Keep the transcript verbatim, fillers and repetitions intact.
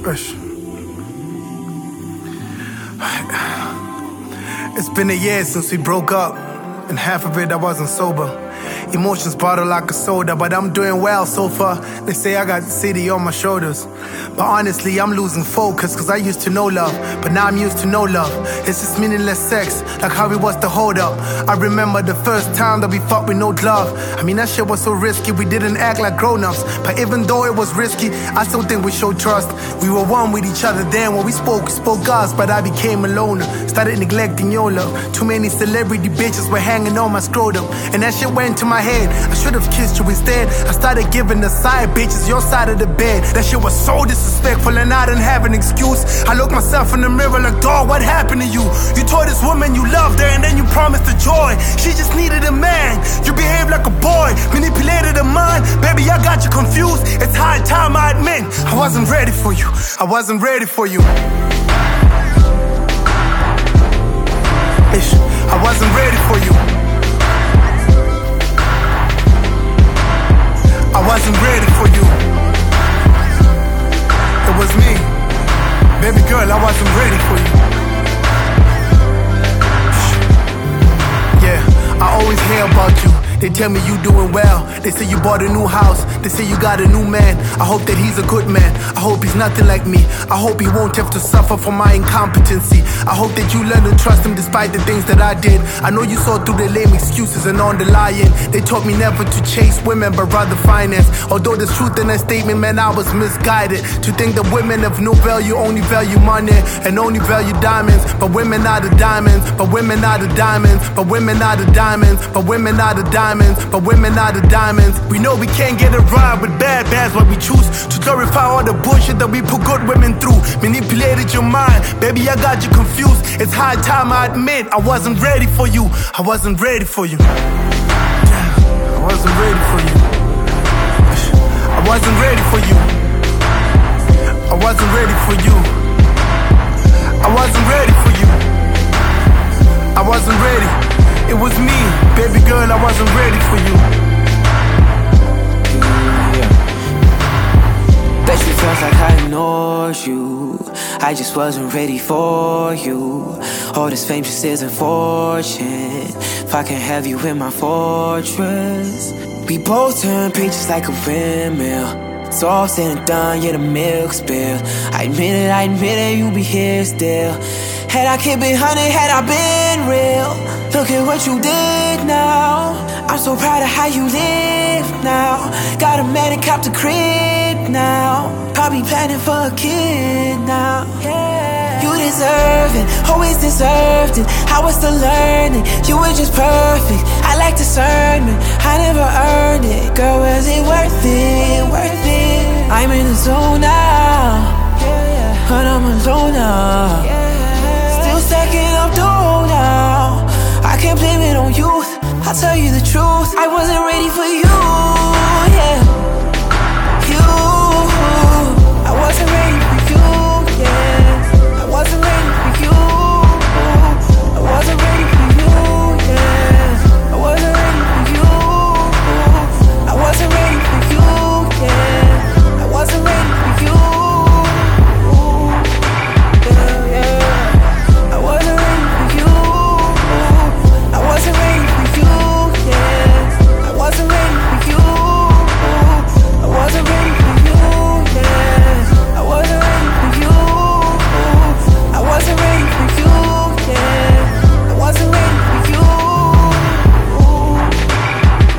It's been a year since we broke up, and half of it I wasn't sober. Emotions bottled like a soda, but I'm doing well so far. They say I got the city on my shoulders, but honestly I'm losing focus, cause I used to know love, but now I'm used to no love. It's just meaningless sex, like how it was to hold up. I remember the first time that we fought with no glove. I mean that shit was so risky, we didn't act like grown-ups. But even though it was risky, I still think we showed trust. We were one with each other then. When we spoke, we spoke us, but I became a loner. Started neglecting your love. Too many celebrity bitches were hanging on my scrotum, and that shit went to my head. I should've kissed you instead. I started giving the side bitches your side of the bed. That shit was so disrespectful, and I didn't have an excuse. I looked myself in the mirror like, dog, what happened to you? You told this woman you loved her, and then you promised her joy. She just needed a man. You behaved like a boy, manipulated her mind. Baby, I got you confused. It's high time I admit I wasn't ready for you. I wasn't ready for you. Ish, I wasn't ready for you. I wasn't ready for you. It was me. Baby girl, I wasn't ready for you. Yeah, I always hear about you. They tell me you doing well. They say you bought a new house. They say you got a new man. I hope that he's a good man. I hope he's nothing like me. I hope he won't have to suffer from my incompetency. I hope that you learn to trust him despite the things that I did. I know you saw through the lame excuses and on the lying. They taught me never to chase women but rather finance. Although there's truth in that statement, man, I was misguided to think that women of no value only value money and only value diamonds. But women are the diamonds. But women are the diamonds. But women are the diamonds. But women are the diamonds. But women are the diamonds. We know we can't get it right with bad bads, but we choose to glorify all the bullshit that we put good women through. Manipulated your mind, baby, I got you confused. It's high time I admit I wasn't ready for you. I wasn't ready for you. I wasn't ready for you. I wasn't ready for you. I wasn't ready for you. I wasn't ready for you. I wasn't ready. It was me, baby girl, I wasn't ready for you. Yeah. Bet you felt like I ignored you. I just wasn't ready for you. All this fame just isn't fortune. If I can have you in my fortress. We both turn pages like a windmill. It's all said and done, yeah, the milk spill. I admit it, I admit it, you be here still. Had I kept it honey, had I been real. Look at what you did now. I'm so proud of how you live now. Got a man and copped a crib now. Probably planning for a kid now. Yeah. You deserve it, always deserved it. I was still learning, you were just perfect. I like discernment, I never earned it. Girl, was it worth it, worth it? I'm in the zone now, yeah. But I'm alone now, yeah. Still stacking up dough now. I can't blame it on youth, I'll tell you the truth. I wasn't ready for you.